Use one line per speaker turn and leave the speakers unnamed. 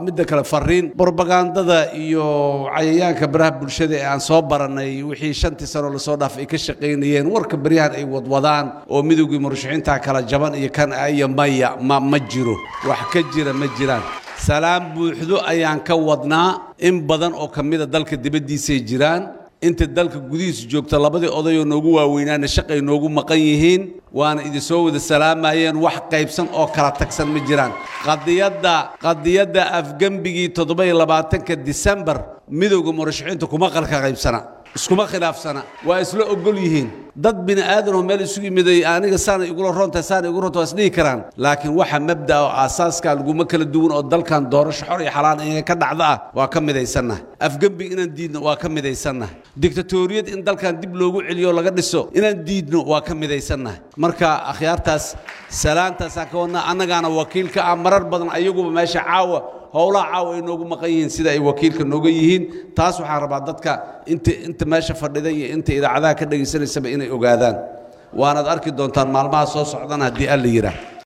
midda kale fariin propagandada iyo cayayaanka baraha bulshada ee aan soo baranay wixii 5 sano la soo dhaafay ka shaqeynayeen warka bariyahan ay wadwadaan oo midowgii murashaxiinta kala jaban iyo kan ay maya ma jiro wax ka jira ma jiraan salaam buuxdo ayaan ka wadnaa in badan oo kamida dalka dibadiisa jiraan inta dalka gudihiisa joogta labadii oday oo noogu waaweynaana shaqay noogu maqan yihiin waana idin soo wada salaamayeen wax qaybsan oo kala tagsan ma jiraan qadiyada afgambigii 27 December midowga murashaxiinta kuma qalka qaybsana iskuma khilaafsana waa isla ogol yihiin dad bini aadan oo meel isugu miday aniga saana igula roonta saana igu roonta isdhihi karaan laakiin waxa mabda oo asaaska lagu ma kala duwan oo dalkan doorasho xor iyo xalaan ay ka dhacda waa ka midaysanahay afgambi inaan diidno waa ka midaysanahay dictatoriyad in dalkan dib loogu celiyo laga dhiso inaan diidno waa ka midaysanahay marka akhyaartaas salaantaas ka wadna annagaana wakiilka marar badan ayaguba meesha caawa howlaha caawa ay noogu maqan yihiin sida ay wakiilka nooga yihiin taas waxaan rabaa dadka inta meesha fadhida iyo inta idaacadaha ka dhageysanaysa inay ogaadaan waanaad arki doontaan maalmaha soo socdana haddii alla yiraahdo